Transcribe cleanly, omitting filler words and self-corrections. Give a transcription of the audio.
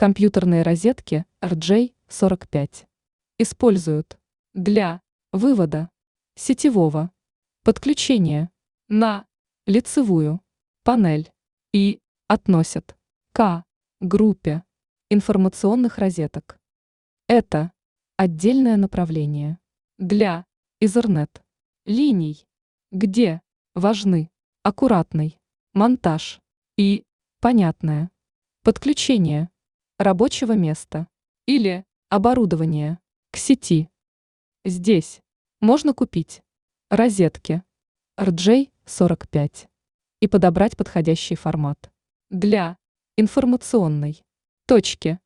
Компьютерные розетки RJ45 используют для вывода сетевого подключения на лицевую панель и относят к группе информационных розеток. Это отдельное направление для Ethernet линий, где важны аккуратный монтаж и понятное подключение рабочего места или оборудования к сети. Здесь можно купить розетки RJ45 и подобрать подходящий формат для информационной точки